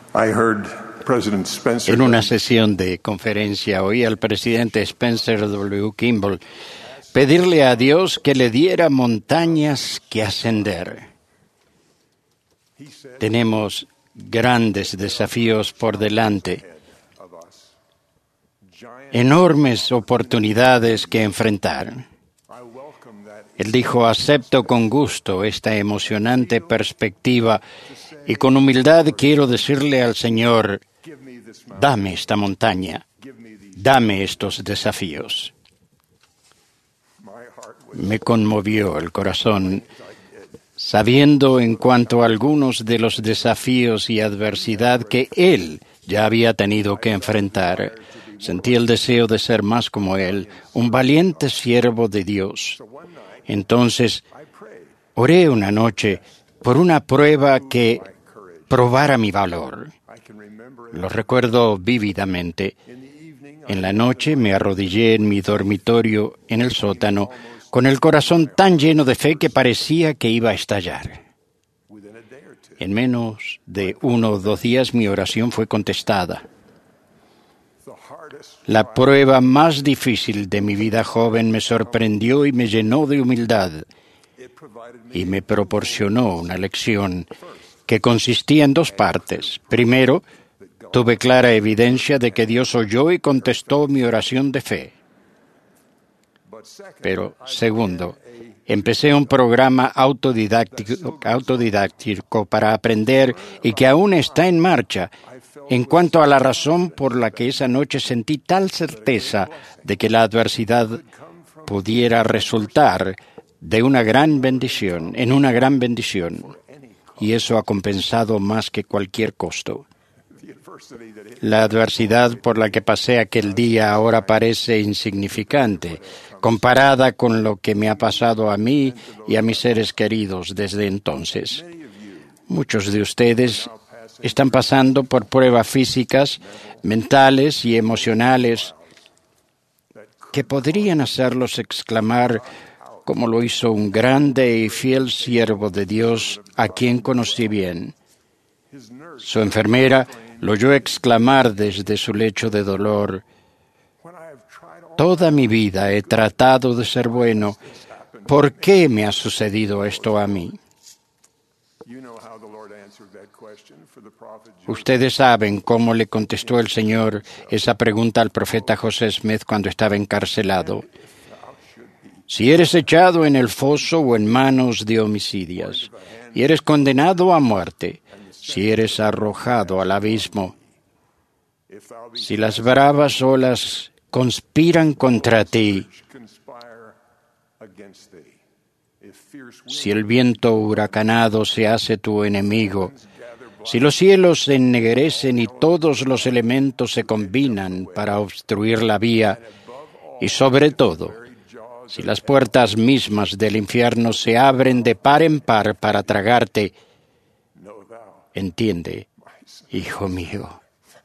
I heard President Spencer. En una sesión de conferencia oí al presidente Spencer W. Kimball pedirle a Dios que le diera montañas que ascender. Tenemos grandes desafíos por delante, enormes oportunidades que enfrentar. Él dijo: acepto con gusto esta emocionante perspectiva y con humildad quiero decirle al Señor: dame esta montaña, dame estos desafíos. Me conmovió el corazón sabiendo en cuanto a algunos de los desafíos y adversidad que él ya había tenido que enfrentar. Sentí el deseo de ser más como él, un valiente siervo de Dios. Entonces, oré una noche por una prueba que probara mi valor. Lo recuerdo vívidamente. En la noche me arrodillé en mi dormitorio en el sótano, con el corazón tan lleno de fe que parecía que iba a estallar. En menos de 1 o 2 días mi oración fue contestada. La prueba más difícil de mi vida joven me sorprendió y me llenó de humildad y me proporcionó una lección que consistía en 2 partes. Primero, tuve clara evidencia de que Dios oyó y contestó mi oración de fe. Pero segundo, empecé un programa autodidáctico para aprender y que aún está en marcha en cuanto a la razón por la que esa noche sentí tal certeza de que la adversidad pudiera resultar de una gran bendición, en una gran bendición, y eso ha compensado más que cualquier costo. La adversidad por la que pasé aquel día ahora parece insignificante, comparada con lo que me ha pasado a mí y a mis seres queridos desde entonces. Muchos de ustedes están pasando por pruebas físicas, mentales y emocionales que podrían hacerlos exclamar, como lo hizo un grande y fiel siervo de Dios a quien conocí bien. Su enfermera lo oyó exclamar desde su lecho de dolor: toda mi vida he tratado de ser bueno. ¿Por qué me ha sucedido esto a mí? Ustedes saben cómo le contestó el Señor esa pregunta al profeta José Smith cuando estaba encarcelado. Si eres echado en el foso o en manos de homicidas, y eres condenado a muerte, si eres arrojado al abismo, si las bravas olas conspiran contra ti, si el viento huracanado se hace tu enemigo, si los cielos se ennegrecen y todos los elementos se combinan para obstruir la vía, y sobre todo, si las puertas mismas del infierno se abren de par en par para tragarte, entiende, hijo mío,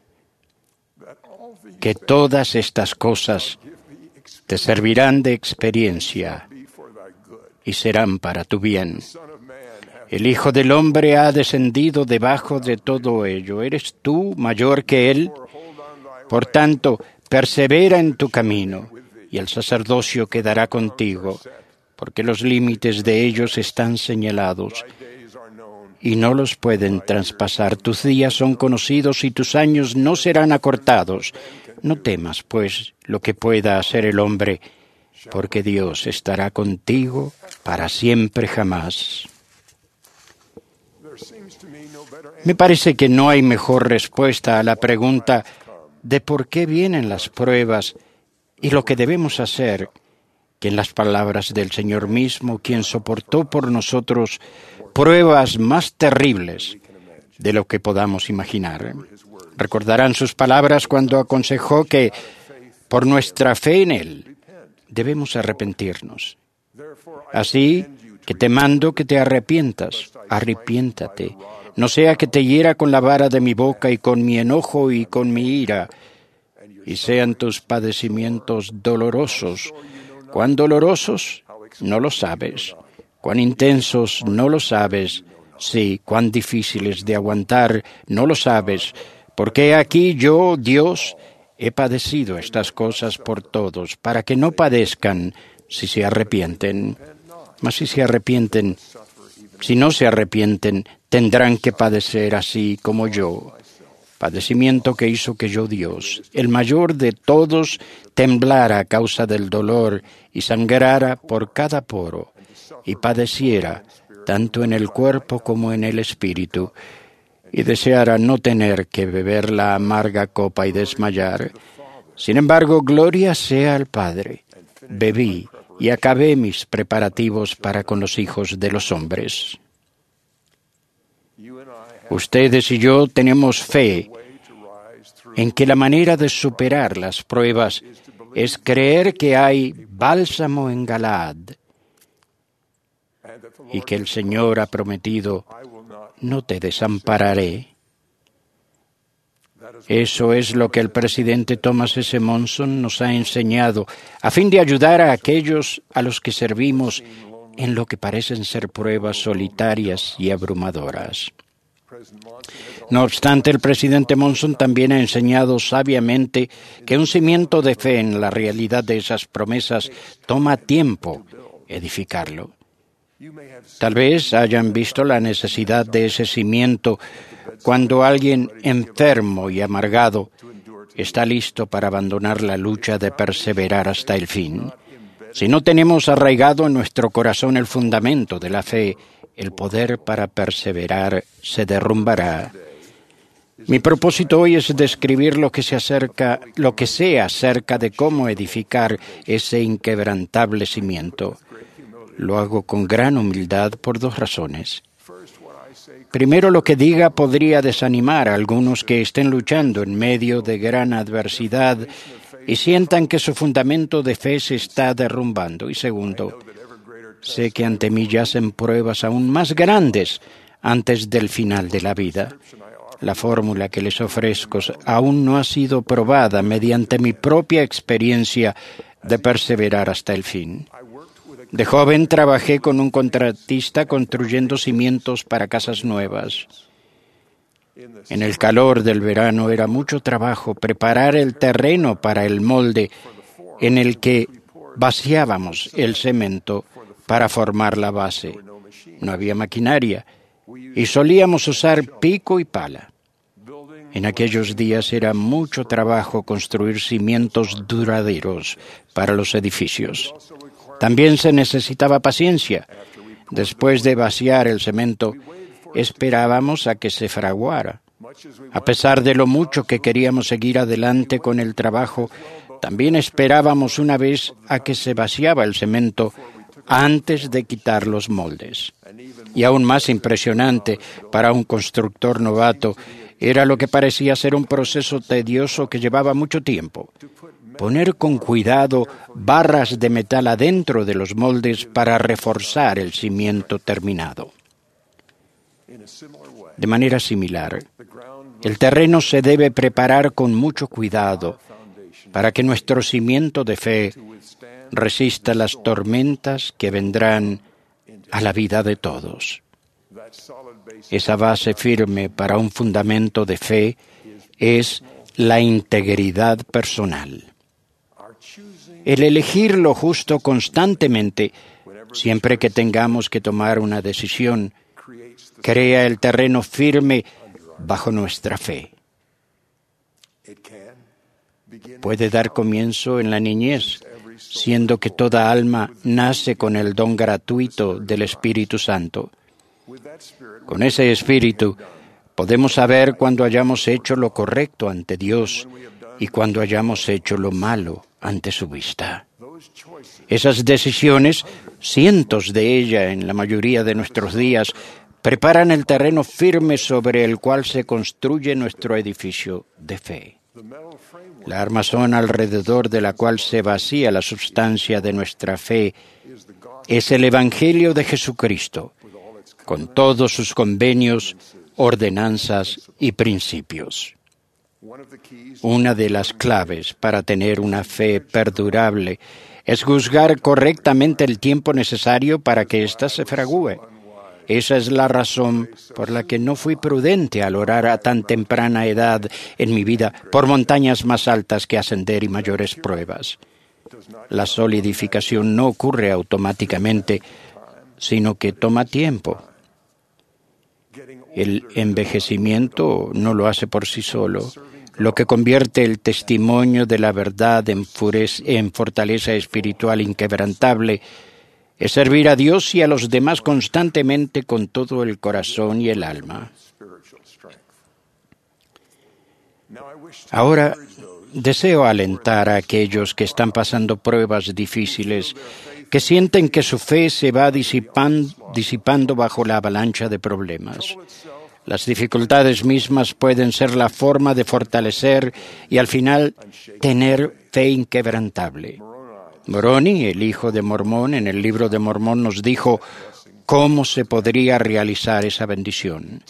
que todas estas cosas te servirán de experiencia y serán para tu bien. El Hijo del Hombre ha descendido debajo de todo ello. ¿Eres tú mayor que Él? Por tanto, persevera en tu camino, y el sacerdocio quedará contigo, porque los límites de ellos están señalados, y no los pueden traspasar. Tus días son conocidos y tus años no serán acortados. No temas, pues, lo que pueda hacer el hombre, porque Dios estará contigo para siempre jamás. Me parece que no hay mejor respuesta a la pregunta de por qué vienen las pruebas y lo que debemos hacer que en las palabras del Señor mismo, quien soportó por nosotros pruebas más terribles de lo que podamos imaginar. Recordarán sus palabras cuando aconsejó que por nuestra fe en Él debemos arrepentirnos. Así que te mando que te arrepientas, arrepiéntate. No sea que te hiera con la vara de mi boca y con mi enojo y con mi ira, y sean tus padecimientos dolorosos. ¿Cuán dolorosos? No lo sabes. ¿Cuán intensos? No lo sabes. Sí, cuán difíciles de aguantar, no lo sabes, porque aquí yo, Dios, he padecido estas cosas por todos, para que no padezcan si se arrepienten. Mas si no se arrepienten, tendrán que padecer así como yo. Padecimiento que hizo que yo, Dios, el mayor de todos, temblara a causa del dolor y sangrara por cada poro, y padeciera tanto en el cuerpo como en el espíritu, y deseara no tener que beber la amarga copa y desmayar. Sin embargo, gloria sea al Padre. Bebí y acabé mis preparativos para con los hijos de los hombres. Ustedes y yo tenemos fe en que la manera de superar las pruebas es creer que hay bálsamo en Galaad y que el Señor ha prometido: no te desampararé. Eso es lo que el presidente Thomas S. Monson nos ha enseñado a fin de ayudar a aquellos a los que servimos en lo que parecen ser pruebas solitarias y abrumadoras. No obstante, el presidente Monson también ha enseñado sabiamente que un cimiento de fe en la realidad de esas promesas toma tiempo edificarlo. Tal vez hayan visto la necesidad de ese cimiento cuando alguien enfermo y amargado está listo para abandonar la lucha de perseverar hasta el fin. Si no tenemos arraigado en nuestro corazón el fundamento de la fe, el poder para perseverar se derrumbará. Mi propósito hoy es describir lo que sé acerca de cómo edificar ese inquebrantable cimiento. Lo hago con gran humildad por dos razones. Primero, lo que diga podría desanimar a algunos que estén luchando en medio de gran adversidad y sientan que su fundamento de fe se está derrumbando. Y segundo, sé que ante mí yacen pruebas aún más grandes antes del final de la vida. La fórmula que les ofrezco aún no ha sido probada mediante mi propia experiencia de perseverar hasta el fin. De joven trabajé con un contratista construyendo cimientos para casas nuevas. En el calor del verano era mucho trabajo preparar el terreno para el molde en el que vaciábamos el cemento para formar la base. No había maquinaria y solíamos usar pico y pala. En aquellos días era mucho trabajo construir cimientos duraderos para los edificios. También se necesitaba paciencia. Después de vaciar el cemento, esperábamos a que se fraguara. A pesar de lo mucho que queríamos seguir adelante con el trabajo, también esperábamos una vez a que se vaciaba el cemento antes de quitar los moldes. Y aún más impresionante para un constructor novato era lo que parecía ser un proceso tedioso que llevaba mucho tiempo. Poner con cuidado barras de metal adentro de los moldes para reforzar el cimiento terminado. De manera similar, el terreno se debe preparar con mucho cuidado para que nuestro cimiento de fe resista las tormentas que vendrán a la vida de todos. Esa base firme para un fundamento de fe es la integridad personal. El elegir lo justo constantemente, siempre que tengamos que tomar una decisión, crea el terreno firme bajo nuestra fe. Puede dar comienzo en la niñez, siendo que toda alma nace con el don gratuito del Espíritu Santo. Con ese Espíritu podemos saber cuando hayamos hecho lo correcto ante Dios y cuando hayamos hecho lo malo ante su vista. Esas decisiones, cientos de ellas en la mayoría de nuestros días, preparan el terreno firme sobre el cual se construye nuestro edificio de fe. La armazón alrededor de la cual se vacía la sustancia de nuestra fe es el Evangelio de Jesucristo, con todos sus convenios, ordenanzas y principios. Una de las claves para tener una fe perdurable es juzgar correctamente el tiempo necesario para que ésta se fragúe. Esa es la razón por la que no fui prudente al orar a tan temprana edad en mi vida por montañas más altas que ascender y mayores pruebas. La solidificación no ocurre automáticamente, sino que toma tiempo. El envejecimiento no lo hace por sí solo. Lo que convierte el testimonio de la verdad en fortaleza espiritual inquebrantable es servir a Dios y a los demás constantemente con todo el corazón y el alma. Ahora, deseo alentar a aquellos que están pasando pruebas difíciles, que sienten que su fe se va disipando bajo la avalancha de problemas. Las dificultades mismas pueden ser la forma de fortalecer y al final tener fe inquebrantable. Moroni, el hijo de Mormón, en el libro de Mormón nos dijo cómo se podría realizar esa bendición.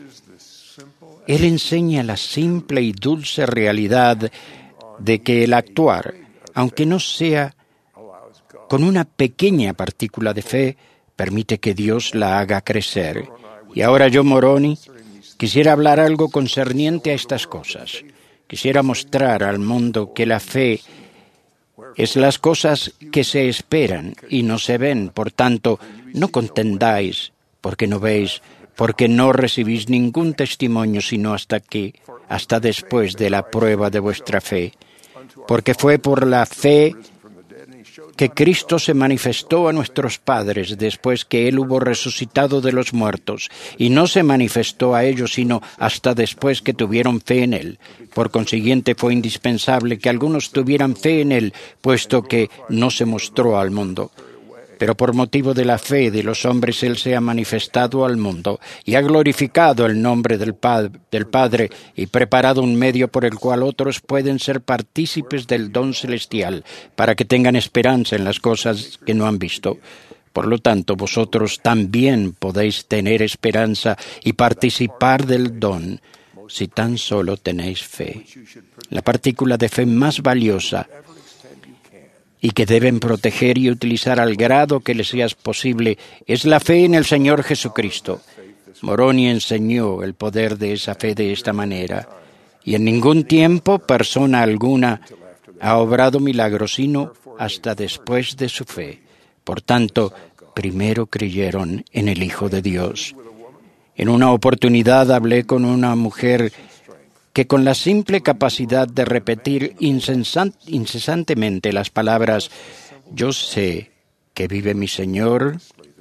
Él enseña la simple y dulce realidad de que el actuar, aunque no sea con una pequeña partícula de fe, permite que Dios la haga crecer. Y ahora yo, Moroni, quisiera hablar algo concerniente a estas cosas. Quisiera mostrar al mundo que la fe es las cosas que se esperan y no se ven. Por tanto, no contendáis porque no veis, porque no recibís ningún testimonio sino hasta después de la prueba de vuestra fe. Porque fue por la fe que Cristo se manifestó a nuestros padres después que Él hubo resucitado de los muertos, y no se manifestó a ellos sino hasta después que tuvieron fe en Él. Por consiguiente, fue indispensable que algunos tuvieran fe en Él, puesto que no se mostró al mundo. Pero por motivo de la fe de los hombres Él se ha manifestado al mundo y ha glorificado el nombre del Padre y preparado un medio por el cual otros pueden ser partícipes del don celestial, para que tengan esperanza en las cosas que no han visto. Por lo tanto, vosotros también podéis tener esperanza y participar del don, si tan solo tenéis fe. La partícula de fe más valiosa y que deben proteger y utilizar al grado que les sea posible, es la fe en el Señor Jesucristo. Moroni enseñó el poder de esa fe de esta manera, y en ningún tiempo persona alguna ha obrado milagros, sino hasta después de su fe. Por tanto, primero creyeron en el Hijo de Dios. En una oportunidad hablé con una mujer que con la simple capacidad de repetir incesantemente las palabras «Yo sé que vive mi Señor»,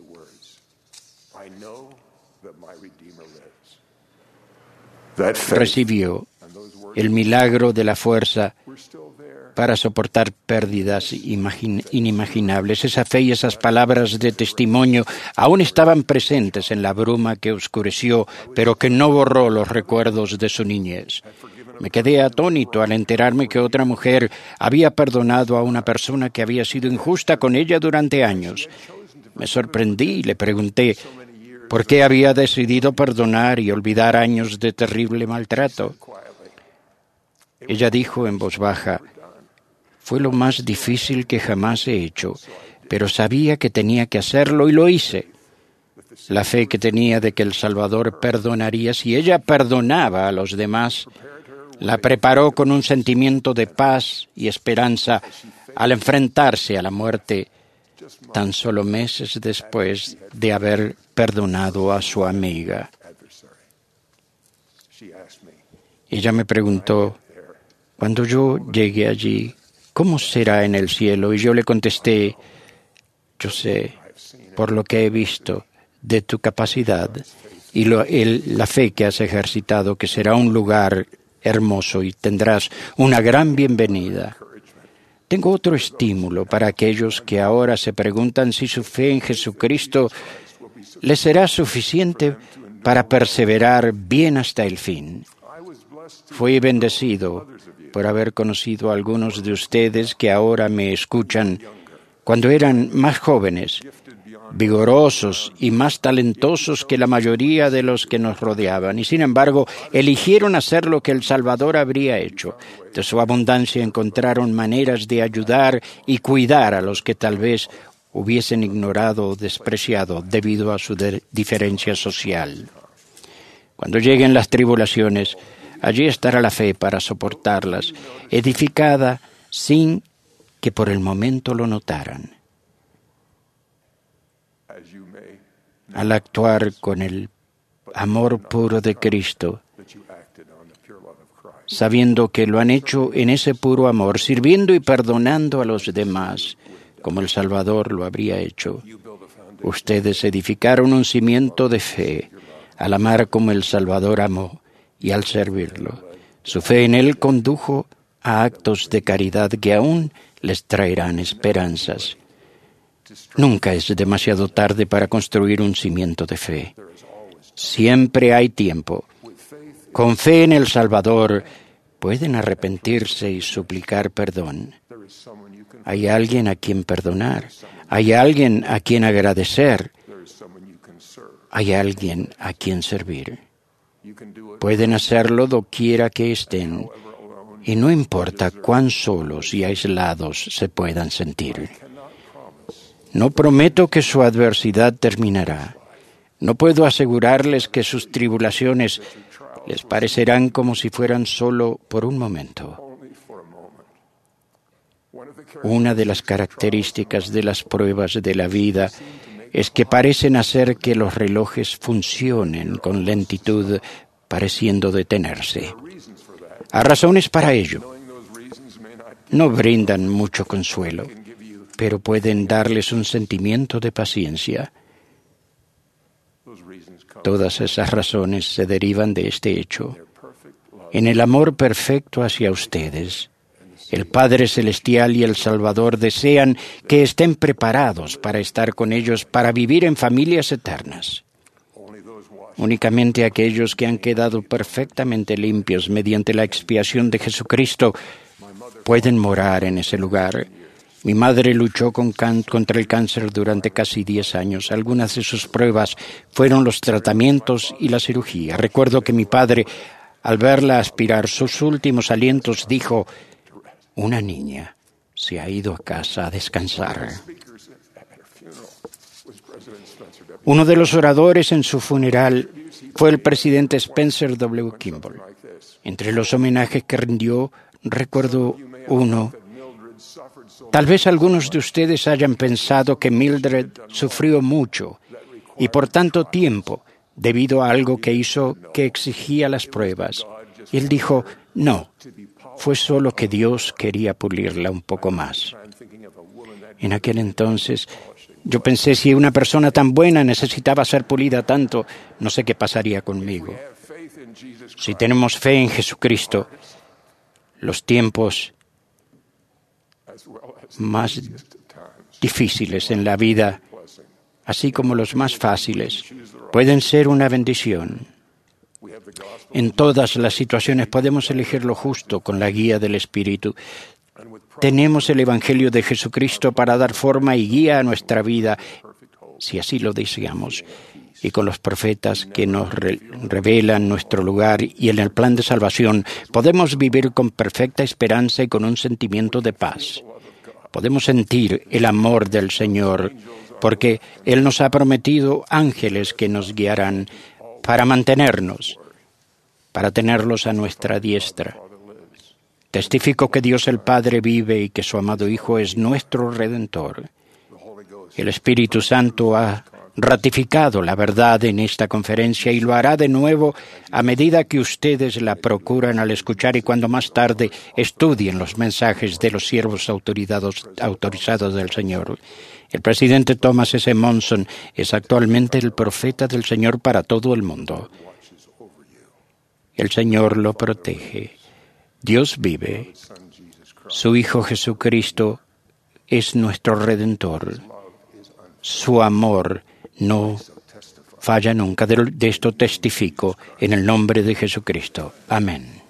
recibió el milagro de la fuerza para soportar pérdidas inimaginables. Esa fe y esas palabras de testimonio aún estaban presentes en la bruma que oscureció, pero que no borró los recuerdos de su niñez. Me quedé atónito al enterarme que otra mujer había perdonado a una persona que había sido injusta con ella durante años. Me sorprendí y le pregunté por qué había decidido perdonar y olvidar años de terrible maltrato. Ella dijo en voz baja: «Fue lo más difícil que jamás he hecho, pero sabía que tenía que hacerlo y lo hice». La fe que tenía de que el Salvador perdonaría si ella perdonaba a los demás la preparó con un sentimiento de paz y esperanza al enfrentarse a la muerte tan solo meses después de haber perdonado a su amiga. Ella me preguntó: «Cuando yo llegue allí, ¿cómo será en el cielo?». Y yo le contesté: «Yo sé, por lo que he visto de tu capacidad y la fe que has ejercitado, que será un lugar hermoso y tendrás una gran bienvenida». Tengo otro estímulo para aquellos que ahora se preguntan si su fe en Jesucristo les será suficiente para perseverar bien hasta el fin. Fui bendecido por haber conocido a algunos de ustedes que ahora me escuchan cuando eran más jóvenes, vigorosos y más talentosos que la mayoría de los que nos rodeaban, y sin embargo eligieron hacer lo que el Salvador habría hecho. De su abundancia encontraron maneras de ayudar y cuidar a los que tal vez hubiesen ignorado o despreciado debido a su diferencia social. Cuando lleguen las tribulaciones, allí estará la fe para soportarlas, edificada sin que por el momento lo notaran. Al actuar con el amor puro de Cristo, sabiendo que lo han hecho en ese puro amor, sirviendo y perdonando a los demás, como el Salvador lo habría hecho, ustedes edificaron un cimiento de fe, al amar como el Salvador amó y al servirlo. Su fe en Él condujo a actos de caridad que aún les traerán esperanzas. Nunca es demasiado tarde para construir un cimiento de fe. Siempre hay tiempo. Con fe en el Salvador pueden arrepentirse y suplicar perdón. Hay alguien a quien perdonar. Hay alguien a quien agradecer. Hay alguien a quien servir. Pueden hacerlo doquiera que estén, y no importa cuán solos y aislados se puedan sentir. No prometo que su adversidad terminará. No puedo asegurarles que sus tribulaciones les parecerán como si fueran solo por un momento. Una de las características de las pruebas de la vida es que parecen hacer que los relojes funcionen con lentitud, pareciendo detenerse. Hay razones para ello. No brindan mucho consuelo, pero pueden darles un sentimiento de paciencia. Todas esas razones se derivan de este hecho. En el amor perfecto hacia ustedes, el Padre Celestial y el Salvador desean que estén preparados para estar con ellos, para vivir en familias eternas. Únicamente aquellos que han quedado perfectamente limpios mediante la expiación de Jesucristo pueden morar en ese lugar. Mi madre luchó contra el cáncer durante casi 10 años. Algunas de sus pruebas fueron los tratamientos y la cirugía. Recuerdo que mi padre, al verla aspirar sus últimos alientos, dijo: «Una niña se ha ido a casa a descansar». Uno de los oradores en su funeral fue el presidente Spencer W. Kimball. Entre los homenajes que rindió, recuerdo uno. Tal vez algunos de ustedes hayan pensado que Mildred sufrió mucho y por tanto tiempo debido a algo que hizo que exigía las pruebas. Y él dijo: «No, fue solo que Dios quería pulirla un poco más». En aquel entonces yo pensé, si una persona tan buena necesitaba ser pulida tanto, no sé qué pasaría conmigo. Si tenemos fe en Jesucristo, los tiempos más difíciles en la vida, así como los más fáciles, pueden ser una bendición. En todas las situaciones podemos elegir lo justo con la guía del Espíritu. Tenemos el Evangelio de Jesucristo para dar forma y guía a nuestra vida, si así lo deseamos, y con los profetas que nos revelan nuestro lugar y en el plan de salvación, podemos vivir con perfecta esperanza y con un sentimiento de paz. Podemos sentir el amor del Señor, porque Él nos ha prometido ángeles que nos guiarán para mantenernos, para tenerlos a nuestra diestra. Testifico que Dios el Padre vive y que su amado Hijo es nuestro Redentor. El Espíritu Santo ha ratificado la verdad en esta conferencia y lo hará de nuevo a medida que ustedes la procuran al escuchar y cuando más tarde estudien los mensajes de los siervos autorizados del Señor. El presidente Thomas S. Monson es actualmente el profeta del Señor para todo el mundo. El Señor lo protege. Dios vive. Su Hijo Jesucristo es nuestro Redentor. Su amor no falla nunca. De esto testifico en el nombre de Jesucristo. Amén.